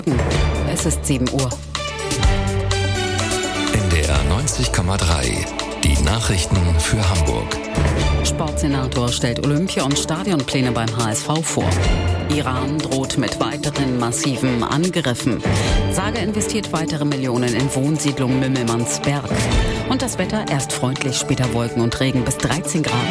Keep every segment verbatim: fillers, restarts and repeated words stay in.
Es ist sieben Uhr. N D R neunzig Komma drei. Die Nachrichten für Hamburg. Sportsenator stellt Olympia- und Stadionpläne beim H S V vor. Iran droht mit weiteren massiven Angriffen. Saga investiert weitere Millionen in Wohnsiedlung Mümmelmannsberg. Und das Wetter, erst freundlich, später Wolken und Regen bis dreizehn Grad.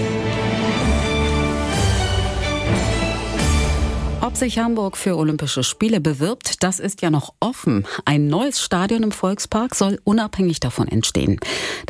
Ob sich Hamburg für Olympische Spiele bewirbt, das ist ja noch offen. Ein neues Stadion im Volkspark soll unabhängig davon entstehen.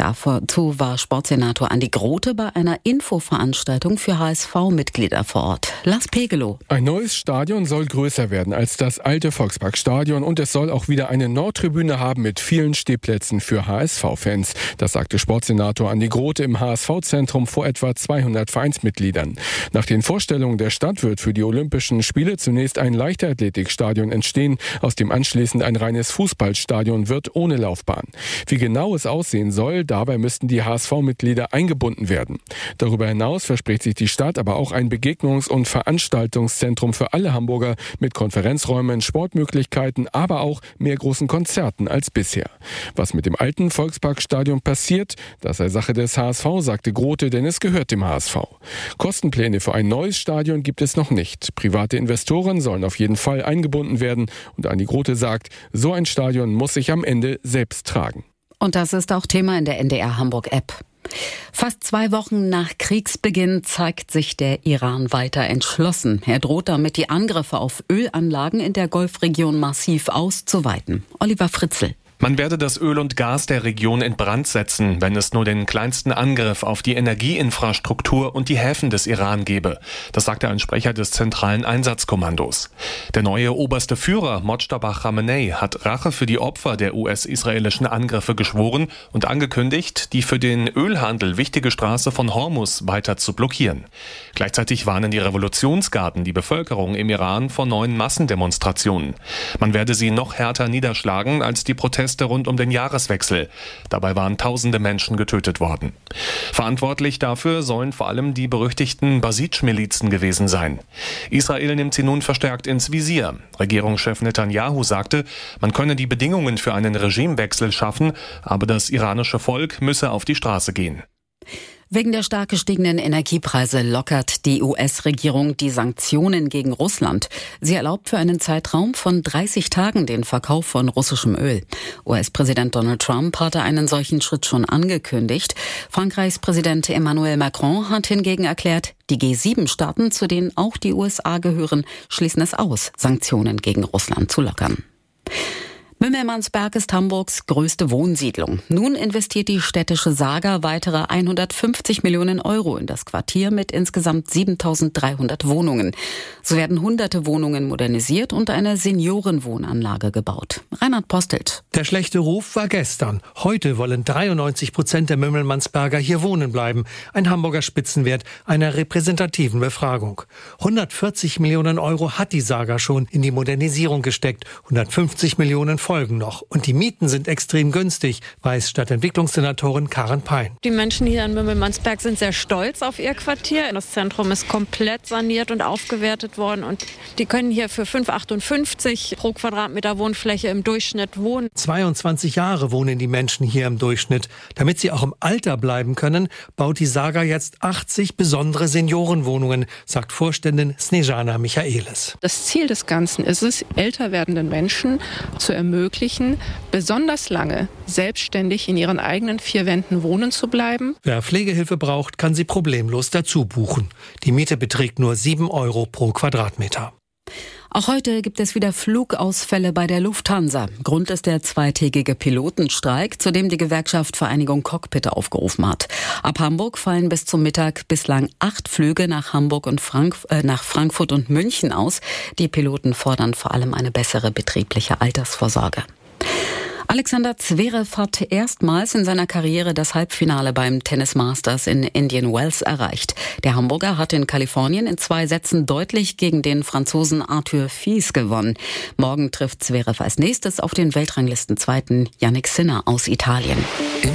Dazu war Sportsenator Andi Grote bei einer Infoveranstaltung für H S V-Mitglieder vor Ort. Lars Pegelow. Ein neues Stadion soll größer werden als das alte Volksparkstadion und es soll auch wieder eine Nordtribüne haben mit vielen Stehplätzen für H S V-Fans. Das sagte Sportsenator Andi Grote im H S V-Zentrum vor etwa zweihundert Vereinsmitgliedern. Nach den Vorstellungen der Stadt wird für die Olympischen Spiele zunächst ein Leichtathletikstadion entstehen, aus dem anschließend ein reines Fußballstadion wird ohne Laufbahn. Wie genau es aussehen soll, dabei müssten die H S V-Mitglieder eingebunden werden. Darüber hinaus verspricht sich die Stadt aber auch ein Begegnungs- und Veranstaltungszentrum für alle Hamburger mit Konferenzräumen, Sportmöglichkeiten, aber auch mehr großen Konzerten als bisher. Was mit dem alten Volksparkstadion passiert, das sei Sache des H S V, sagte Grote, denn es gehört dem H S V. Kostenpläne für ein neues Stadion gibt es noch nicht. Private Investoren sollen auf jeden Fall eingebunden werden und Andi Grote sagt, so ein Stadion muss sich am Ende selbst tragen. Und das ist auch Thema in der N D R Hamburg-App. Fast zwei Wochen nach Kriegsbeginn zeigt sich der Iran weiter entschlossen. Er droht damit, die Angriffe auf Ölanlagen in der Golfregion massiv auszuweiten. Oliver Fritzl. Man werde das Öl und Gas der Region in Brand setzen, wenn es nur den kleinsten Angriff auf die Energieinfrastruktur und die Häfen des Iran gebe. Das sagte ein Sprecher des Zentralen Einsatzkommandos. Der neue oberste Führer, Mojtaba Khamenei, hat Rache für die Opfer der U S-israelischen Angriffe geschworen und angekündigt, die für den Ölhandel wichtige Straße von Hormuz weiter zu blockieren. Gleichzeitig warnen die Revolutionsgarden die Bevölkerung im Iran vor neuen Massendemonstrationen. Man werde sie noch härter niederschlagen als die Proteste rund um den Jahreswechsel. Dabei waren tausende Menschen getötet worden. Verantwortlich dafür sollen vor allem die berüchtigten Basij-Milizen gewesen sein. Israel nimmt sie nun verstärkt ins Visier. Regierungschef Netanyahu sagte, man könne die Bedingungen für einen Regimewechsel schaffen, aber das iranische Volk müsse auf die Straße gehen. Wegen der stark gestiegenen Energiepreise lockert die U S-Regierung die Sanktionen gegen Russland. Sie erlaubt für einen Zeitraum von dreißig Tagen den Verkauf von russischem Öl. U S-Präsident Donald Trump hatte einen solchen Schritt schon angekündigt. Frankreichs Präsident Emmanuel Macron hat hingegen erklärt, die G sieben Staaten, zu denen auch die U S A gehören, schließen es aus, Sanktionen gegen Russland zu lockern. Mümmelmannsberg ist Hamburgs größte Wohnsiedlung. Nun investiert die städtische Saga weitere hundertfünfzig Millionen Euro in das Quartier mit insgesamt siebentausenddreihundert Wohnungen. So werden hunderte Wohnungen modernisiert und eine Seniorenwohnanlage gebaut. Reinhard Postelt. Der schlechte Ruf war gestern. Heute wollen dreiundneunzig Prozent der Mümmelmannsberger hier wohnen bleiben. Ein Hamburger Spitzenwert einer repräsentativen Befragung. hundertvierzig Millionen Euro hat die Saga schon in die Modernisierung gesteckt. hundertfünfzig Millionen folgen noch. Und die Mieten sind extrem günstig, weiß Stadtentwicklungssenatorin Karen Pein. Die Menschen hier in Mümmelmannsberg sind sehr stolz auf ihr Quartier. Das Zentrum ist komplett saniert und aufgewertet worden. Und die können hier für fünf Komma achtundfünfzig pro Quadratmeter Wohnfläche im Durchschnitt wohnen. zweiundzwanzig Jahre wohnen die Menschen hier im Durchschnitt. Damit sie auch im Alter bleiben können, baut die Saga jetzt achtzig besondere Seniorenwohnungen, sagt Vorständin Snejana Michaelis. Das Ziel des Ganzen ist es, älter werdenden Menschen zu ermöglichen, besonders lange selbstständig in ihren eigenen vier Wänden wohnen zu bleiben. Wer Pflegehilfe braucht, kann sie problemlos dazu buchen. Die Miete beträgt nur sieben Euro pro Quadratmeter. Auch heute gibt es wieder Flugausfälle bei der Lufthansa. Grund ist der zweitägige Pilotenstreik, zu dem die Gewerkschaft Vereinigung Cockpit aufgerufen hat. Ab Hamburg fallen bis zum Mittag bislang acht Flüge nach Hamburg und Frank- äh, nach Frankfurt und München aus. Die Piloten fordern vor allem eine bessere betriebliche Altersvorsorge. Alexander Zverev hat erstmals in seiner Karriere das Halbfinale beim Tennis Masters in Indian Wells erreicht. Der Hamburger hat in Kalifornien in zwei Sätzen deutlich gegen den Franzosen Arthur Fils gewonnen. Morgen trifft Zverev als nächstes auf den Weltranglistenzweiten Jannik Sinner aus Italien.